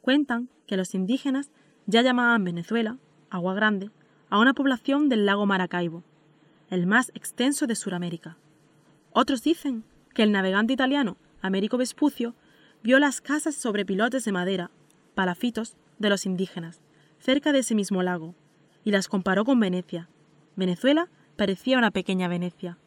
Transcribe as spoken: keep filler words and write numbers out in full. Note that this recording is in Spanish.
Cuentan que los indígenas ya llamaban Venezuela, Agua Grande, a una población del lago Maracaibo, el más extenso de Sudamérica. Otros dicen que el navegante italiano Américo Vespucio vio las casas sobre pilotes de madera, palafitos, de los indígenas, cerca de ese mismo lago, y las comparó con Venecia. Venezuela parecía una pequeña Venecia.